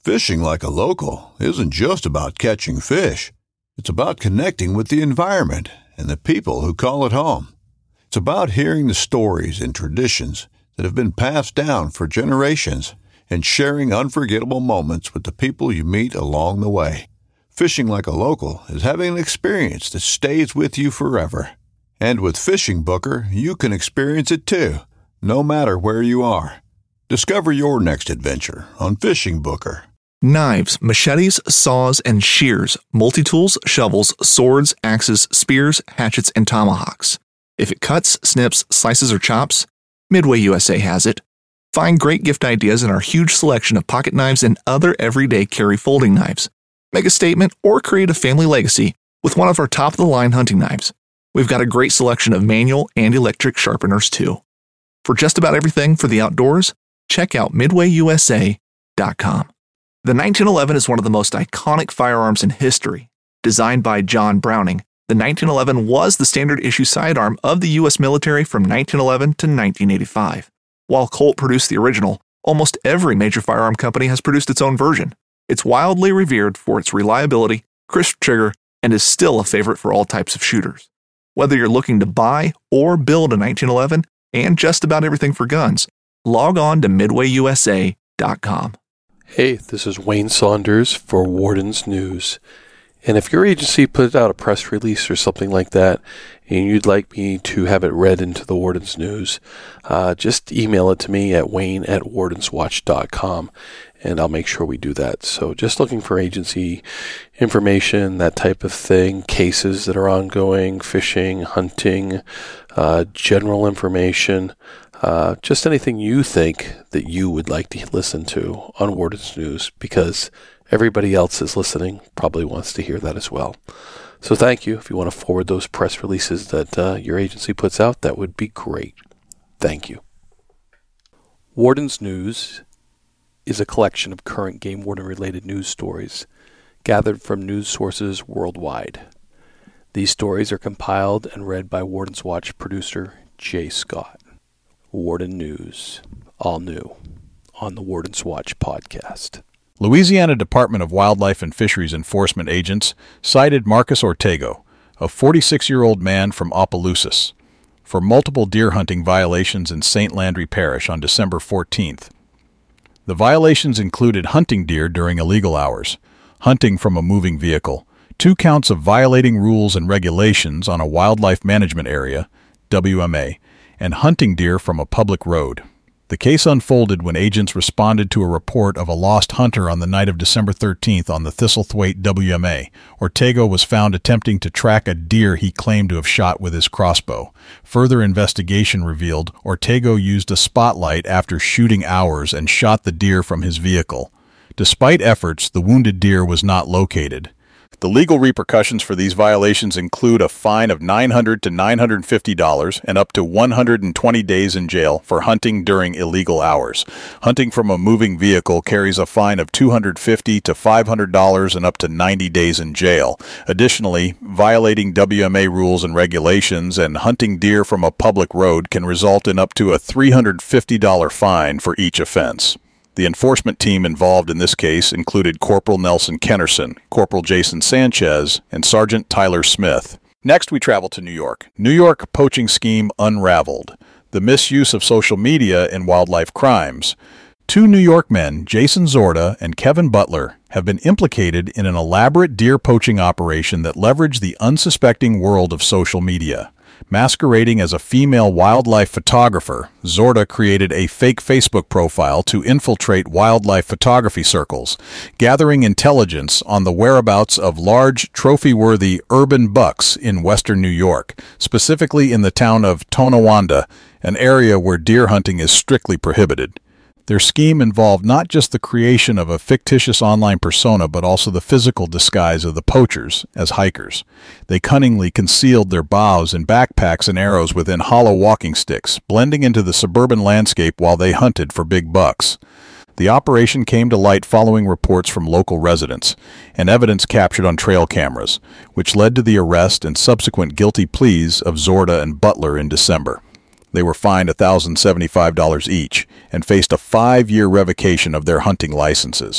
Fishing like a local isn't just about catching fish. It's about connecting with the environment and the people who call it home. It's about hearing the stories and traditions that have been passed down for generations and sharing unforgettable moments with the people you meet along the way. Fishing like a local is having an experience that stays with you forever. And with Fishing Booker, you can experience it too, no matter where you are. Discover your next adventure on Fishing Booker. Knives, machetes, saws, and shears, multi-tools, shovels, swords, axes, spears, hatchets, and tomahawks. If it cuts, snips, slices, or chops, Midway USA has it. Find great gift ideas in our huge selection of pocket knives and other everyday carry folding knives. Make a statement or create a family legacy with one of our top-of-the-line hunting knives. We've got a great selection of manual and electric sharpeners too. For just about everything for the outdoors, check out MidwayUSA.com. The 1911 is one of the most iconic firearms in history. Designed by John Browning, the 1911 was the standard issue sidearm of the U.S. military from 1911 to 1985. While Colt produced the original, almost every major firearm company has produced its own version. It's wildly revered for its reliability, crisp trigger, and is still a favorite for all types of shooters. Whether you're looking to buy or build a 1911 and just about everything for guns, log on to MidwayUSA.com. Hey, this is Wayne Saunders for Warden's News. And if your agency put out a press release or something like that, and you'd like me to have it read into the Warden's News, just email it to me at wayne@wardenswatch.com, and I'll make sure we do that. So just looking for agency information, that type of thing, cases that are ongoing, fishing, hunting, general information, just anything you think that you would like to listen to on Warden's News, because everybody else is listening probably wants to hear that as well. So thank you. If you want to forward those press releases that your agency puts out, that would be great. Thank you. Warden's News is a collection of current game warden-related news stories gathered from news sources worldwide. These stories are compiled and read by Warden's Watch producer Jay Scott. Warden News, all new on the Warden's Watch podcast. Louisiana Department of Wildlife and Fisheries enforcement agents cited Marcus Ortego, a 46-year-old man from Opelousas, for multiple deer hunting violations in St. Landry Parish on December 14th. The violations included hunting deer during illegal hours, hunting from a moving vehicle, 2 counts of violating rules and regulations on a wildlife management area, WMA, and hunting deer from a public road. The case unfolded when agents responded to a report of a lost hunter on the night of December 13th on the Thistlethwaite WMA. Ortego was found attempting to track a deer he claimed to have shot with his crossbow. Further investigation revealed Ortego used a spotlight after shooting hours and shot the deer from his vehicle. Despite efforts, the wounded deer was not located. The legal repercussions for these violations include a fine of $900 to $950 and up to 120 days in jail for hunting during illegal hours. Hunting from a moving vehicle carries a fine of $250 to $500 and up to 90 days in jail. Additionally, violating WMA rules and regulations and hunting deer from a public road can result in up to a $350 fine for each offense. The enforcement team involved in this case included Corporal Nelson Kennerson, Corporal Jason Sanchez, and Sergeant Tyler Smith. Next, we travel to New York. New York poaching scheme unraveled. The misuse of social media in wildlife crimes. 2 New York men, Jason Zorda and Kevin Butler, have been implicated in an elaborate deer poaching operation that leveraged the unsuspecting world of social media. Masquerading as a female wildlife photographer, Zorda created a fake Facebook profile to infiltrate wildlife photography circles, gathering intelligence on the whereabouts of large, trophy-worthy urban bucks in western New York, specifically in the town of Tonawanda, an area where deer hunting is strictly prohibited. Their scheme involved not just the creation of a fictitious online persona, but also the physical disguise of the poachers as hikers. They cunningly concealed their bows and backpacks and arrows within hollow walking sticks, blending into the suburban landscape while they hunted for big bucks. The operation came to light following reports from local residents and evidence captured on trail cameras, which led to the arrest and subsequent guilty pleas of Zorda and Butler in December. They were fined $1,075 each and faced a 5-year revocation of their hunting licenses.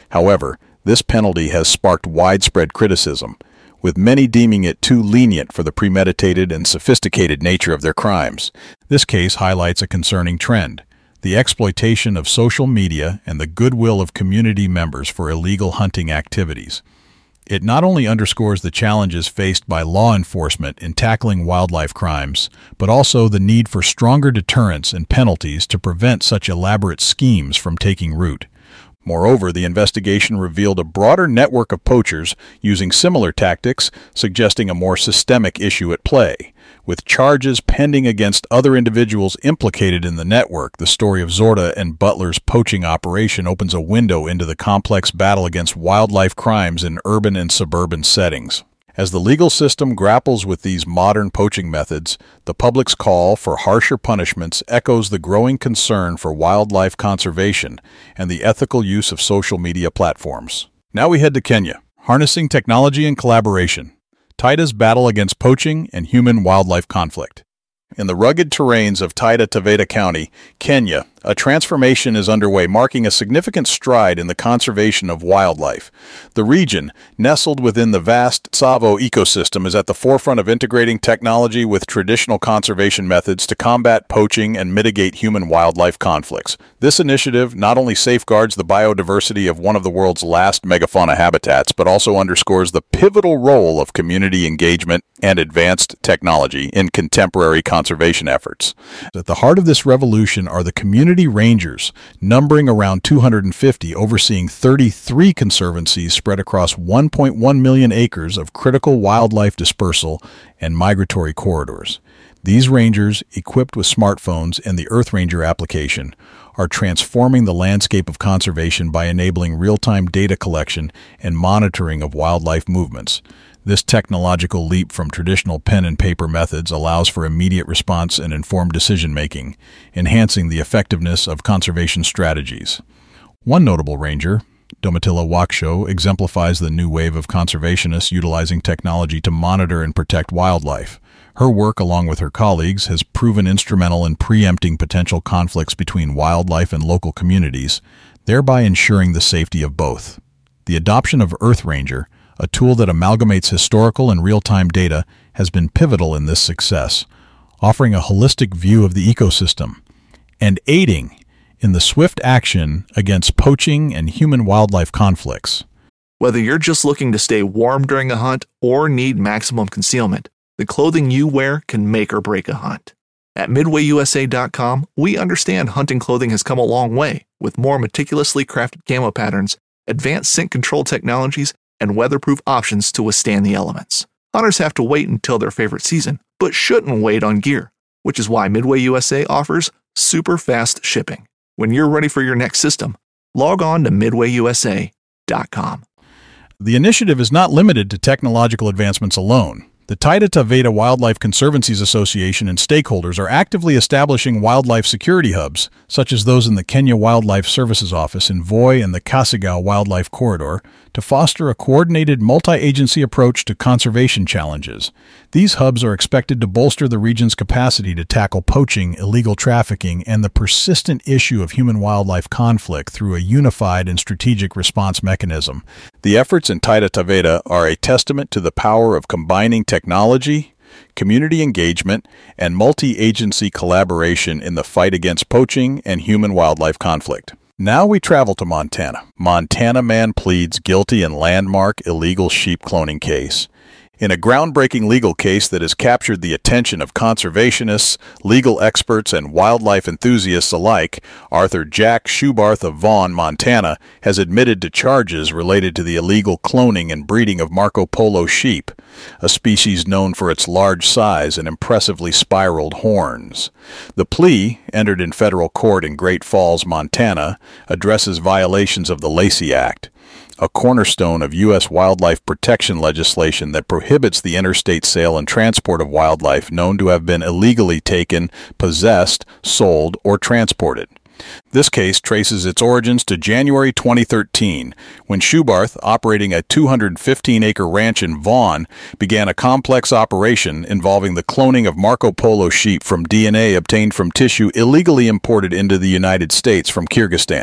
However, this penalty has sparked widespread criticism, with many deeming it too lenient for the premeditated and sophisticated nature of their crimes. This case highlights a concerning trend: the exploitation of social media and the goodwill of community members for illegal hunting activities. It not only underscores the challenges faced by law enforcement in tackling wildlife crimes, but also the need for stronger deterrence and penalties to prevent such elaborate schemes from taking root. Moreover, the investigation revealed a broader network of poachers using similar tactics, suggesting a more systemic issue at play. With charges pending against other individuals implicated in the network, the story of Zorda and Butler's poaching operation opens a window into the complex battle against wildlife crimes in urban and suburban settings. As the legal system grapples with these modern poaching methods, the public's call for harsher punishments echoes the growing concern for wildlife conservation and the ethical use of social media platforms. Now we head to Kenya, harnessing technology and collaboration. Taida's battle against poaching and human-wildlife conflict. In the rugged terrains of Taita Taveta County, Kenya, a transformation is underway, marking a significant stride in the conservation of wildlife. The region, nestled within the vast Tsavo ecosystem, is at the forefront of integrating technology with traditional conservation methods to combat poaching and mitigate human-wildlife conflicts. This initiative not only safeguards the biodiversity of one of the world's last megafauna habitats, but also underscores the pivotal role of community engagement and advanced technology in contemporary conservation efforts. At the heart of this revolution are the community rangers, numbering around 250, overseeing 33 conservancies spread across 1.1 million acres of critical wildlife dispersal and migratory corridors. These rangers, equipped with smartphones and the Earth Ranger application, are transforming the landscape of conservation by enabling real-time data collection and monitoring of wildlife movements. This technological leap from traditional pen and paper methods allows for immediate response and informed decision-making, enhancing the effectiveness of conservation strategies. One notable ranger, Domitilla Waksho, exemplifies the new wave of conservationists utilizing technology to monitor and protect wildlife. Her work, along with her colleagues, has proven instrumental in preempting potential conflicts between wildlife and local communities, thereby ensuring the safety of both. The adoption of Earth Ranger, a tool that amalgamates historical and real-time data, has been pivotal in this success, offering a holistic view of the ecosystem and aiding in the swift action against poaching and human-wildlife conflicts. Whether you're just looking to stay warm during a hunt or need maximum concealment, the clothing you wear can make or break a hunt. At MidwayUSA.com, we understand hunting clothing has come a long way, with more meticulously crafted camo patterns, advanced scent control technologies, and weatherproof options to withstand the elements. Hunters have to wait until their favorite season, but shouldn't wait on gear, which is why Midway USA offers super fast shipping. When you're ready for your next system, log on to MidwayUSA.com. The initiative is not limited to technological advancements alone. The Taita Taveta Wildlife Conservancies Association and stakeholders are actively establishing wildlife security hubs, such as those in the Kenya Wildlife Services Office in Voi and the Kasagao Wildlife Corridor, to foster a coordinated multi-agency approach to conservation challenges. These hubs are expected to bolster the region's capacity to tackle poaching, illegal trafficking, and the persistent issue of human-wildlife conflict through a unified and strategic response mechanism. The efforts in Taita Taveta are a testament to the power of combining technology, community engagement, and multi-agency collaboration in the fight against poaching and human-wildlife conflict. Now we travel to Montana. Montana man pleads guilty in landmark illegal sheep cloning case. In a groundbreaking legal case that has captured the attention of conservationists, legal experts, and wildlife enthusiasts alike, Arthur Jack Schubarth of Vaughn, Montana, has admitted to charges related to the illegal cloning and breeding of Marco Polo sheep, a species known for its large size and impressively spiraled horns. The plea, entered in federal court in Great Falls, Montana, addresses violations of the Lacey Act, a cornerstone of U.S. wildlife protection legislation that prohibits the interstate sale and transport of wildlife known to have been illegally taken, possessed, sold, or transported. This case traces its origins to January 2013, when Schubarth, operating a 215-acre ranch in Vaughn, began a complex operation involving the cloning of Marco Polo sheep from DNA obtained from tissue illegally imported into the United States from Kyrgyzstan.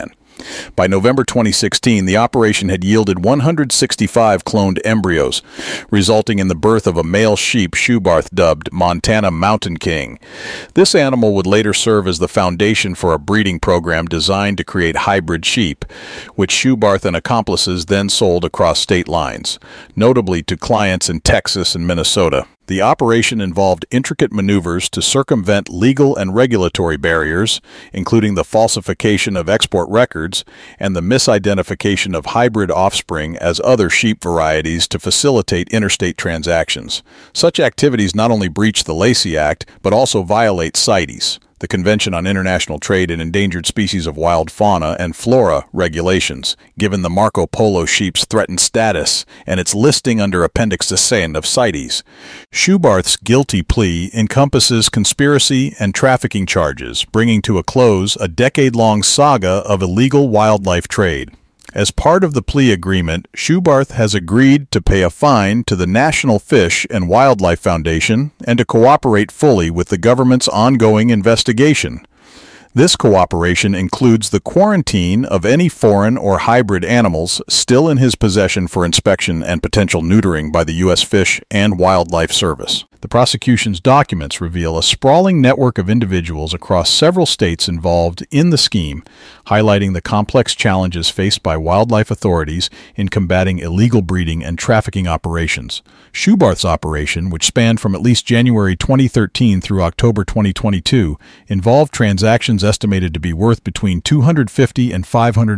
By November 2016, the operation had yielded 165 cloned embryos, resulting in the birth of a male sheep Shoebarth dubbed Montana Mountain King. This animal would later serve as the foundation for a breeding program designed to create hybrid sheep, which Shoebarth and accomplices then sold across state lines, notably to clients in Texas and Minnesota. The operation involved intricate maneuvers to circumvent legal and regulatory barriers, including the falsification of export records and the misidentification of hybrid offspring as other sheep varieties to facilitate interstate transactions. Such activities not only breach the Lacey Act, but also violate CITES, the Convention on International Trade in Endangered Species of Wild Fauna and Flora regulations, given the Marco Polo sheep's threatened status and its listing under Appendix 10 of CITES. Shoebarth's guilty plea encompasses conspiracy and trafficking charges, bringing to a close a decade-long saga of illegal wildlife trade. As part of the plea agreement, Shoebarth has agreed to pay a fine to the National Fish and Wildlife Foundation and to cooperate fully with the government's ongoing investigation. This cooperation includes the quarantine of any foreign or hybrid animals still in his possession for inspection and potential neutering by the U.S. Fish and Wildlife Service. The prosecution's documents reveal a sprawling network of individuals across several states involved in the scheme, highlighting the complex challenges faced by wildlife authorities in combating illegal breeding and trafficking operations. Shoebarth's operation, which spanned from at least January 2013 through October 2022, involved transactions estimated to be worth between $250,000 and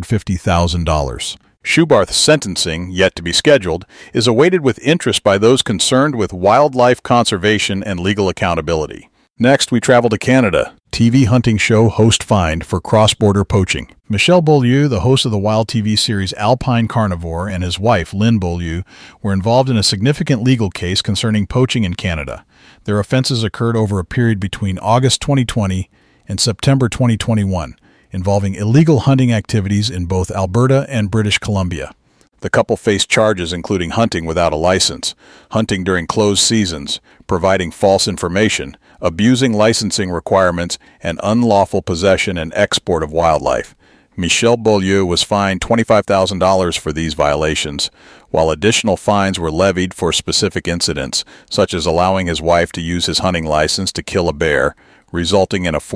$550,000. Shoebarth's sentencing, yet to be scheduled, is awaited with interest by those concerned with wildlife conservation and legal accountability. Next, we travel to Canada. TV hunting show host fined for cross-border poaching. Michel Beaulieu, the host of the wild TV series Alpine Carnivore, and his wife, Lynn Beaulieu, were involved in a significant legal case concerning poaching in Canada. Their offenses occurred over a period between August 2020 and September 2021. Involving illegal hunting activities in both Alberta and British Columbia. The couple faced charges including hunting without a license, hunting during closed seasons, providing false information, abusing licensing requirements, and unlawful possession and export of wildlife. Michel Beaulieu was fined $25,000 for these violations, while additional fines were levied for specific incidents, such as allowing his wife to use his hunting license to kill a bear, resulting in a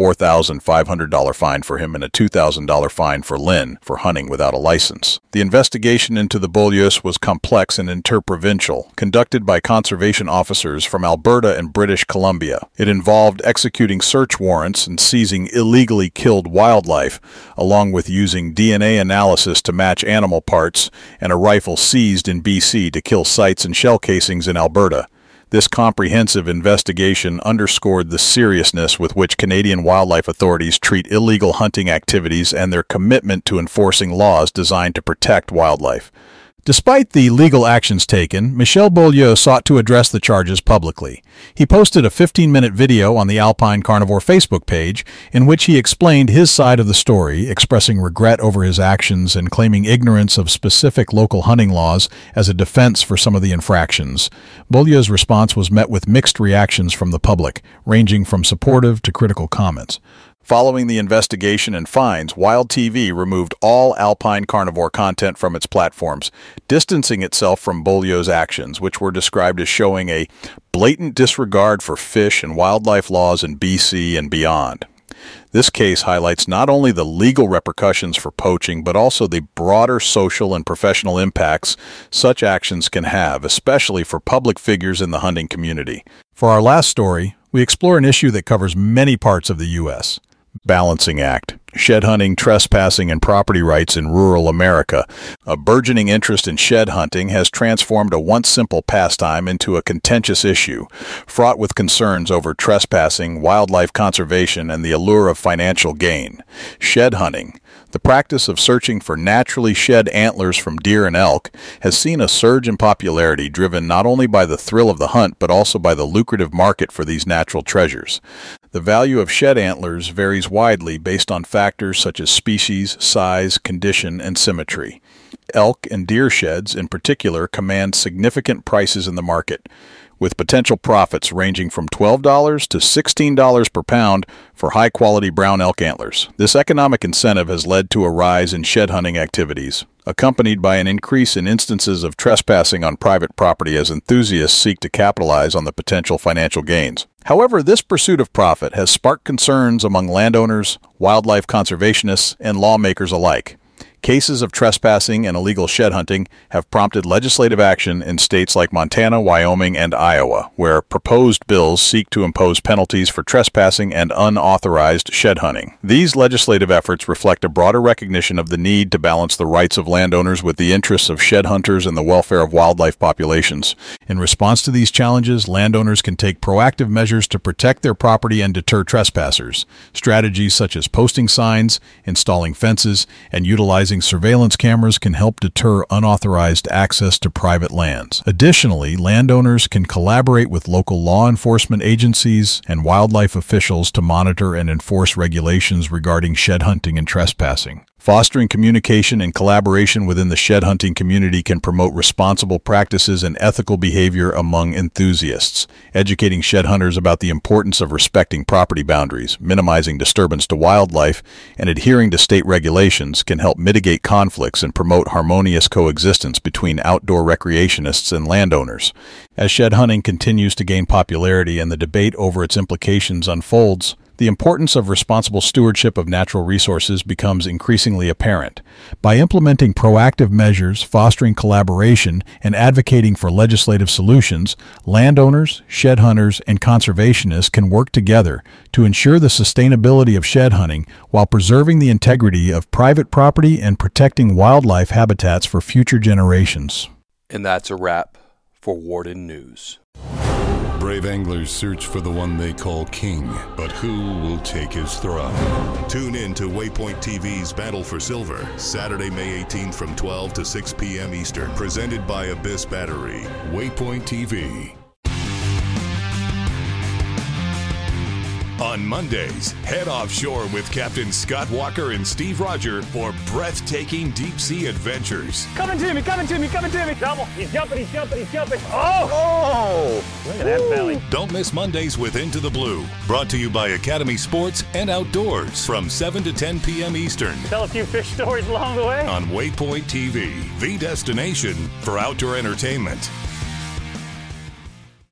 $4,500 fine for him and a $2,000 fine for Lynn for hunting without a license. The investigation into the Beaulieus was complex and interprovincial, conducted by conservation officers from Alberta and British Columbia. It involved executing search warrants and seizing illegally killed wildlife, along with using DNA analysis to match animal parts and a rifle seized in BC to kill sites and shell casings in Alberta. This comprehensive investigation underscored the seriousness with which Canadian wildlife authorities treat illegal hunting activities and their commitment to enforcing laws designed to protect wildlife. Despite the legal actions taken, Michel Beaulieu sought to address the charges publicly. He posted a 15-minute video on the Alpine Carnivore Facebook page in which he explained his side of the story, expressing regret over his actions and claiming ignorance of specific local hunting laws as a defense for some of the infractions. Beaulieu's response was met with mixed reactions from the public, ranging from supportive to critical comments. Following the investigation and fines, Wild TV removed all Alpine Carnivore content from its platforms, distancing itself from Beaulieu's actions, which were described as showing a blatant disregard for fish and wildlife laws in BC and beyond. This case highlights not only the legal repercussions for poaching, but also the broader social and professional impacts such actions can have, especially for public figures in the hunting community. For our last story, we explore an issue that covers many parts of the U.S. Balancing Act, shed hunting, trespassing, and property rights in rural America. A burgeoning interest in shed hunting has transformed a once simple pastime into a contentious issue, fraught with concerns over trespassing, wildlife conservation, and the allure of financial gain. Shed hunting, the practice of searching for naturally shed antlers from deer and elk, has seen a surge in popularity driven not only by the thrill of the hunt but also by the lucrative market for these natural treasures. The value of shed antlers varies widely based on factors such as species, size, condition, and symmetry. Elk and deer sheds, in particular, command significant prices in the market. with potential profits ranging from $12 to $16 per pound for high-quality brown elk antlers. This economic incentive has led to a rise in shed hunting activities, accompanied by an increase in instances of trespassing on private property as enthusiasts seek to capitalize on the potential financial gains. However, this pursuit of profit has sparked concerns among landowners, wildlife conservationists, and lawmakers alike. Cases of trespassing and illegal shed hunting have prompted legislative action in states like Montana, Wyoming, and Iowa, where proposed bills seek to impose penalties for trespassing and unauthorized shed hunting. These legislative efforts reflect a broader recognition of the need to balance the rights of landowners with the interests of shed hunters and the welfare of wildlife populations. In response to these challenges, landowners can take proactive measures to protect their property and deter trespassers. Strategies such as posting signs, installing fences, and utilizing surveillance cameras can help deter unauthorized access to private lands. Additionally, landowners can collaborate with local law enforcement agencies and wildlife officials to monitor and enforce regulations regarding shed hunting and trespassing. Fostering communication and collaboration within the shed hunting community can promote responsible practices and ethical behavior among enthusiasts. Educating shed hunters about the importance of respecting property boundaries, minimizing disturbance to wildlife, and adhering to state regulations can help mitigate conflicts and promote harmonious coexistence between outdoor recreationists and landowners. As shed hunting continues to gain popularity and the debate over its implications unfolds, the importance of responsible stewardship of natural resources becomes increasingly apparent. By implementing proactive measures, fostering collaboration, and advocating for legislative solutions, landowners, shed hunters, and conservationists can work together to ensure the sustainability of shed hunting while preserving the integrity of private property and protecting wildlife habitats for future generations. And that's a wrap for Warden News. Brave anglers search for the one they call king, but who will take his throne? Tune in to Waypoint TV's Battle for Silver, Saturday, May 18th from 12 to 6 p.m. Eastern. Presented by Abyss Battery. Waypoint TV. On Mondays, head offshore with Captain Scott Walker and Steve Roger for breathtaking deep-sea adventures. Coming to me, coming to me, coming to me. Double. He's jumping, he's jumping, he's jumping. Oh! Look at that belly. Don't miss Mondays with Into the Blue. Brought to you by Academy Sports and Outdoors from 7 to 10 p.m. Eastern. Tell a few fish stories along the way. On Waypoint TV, the destination for outdoor entertainment.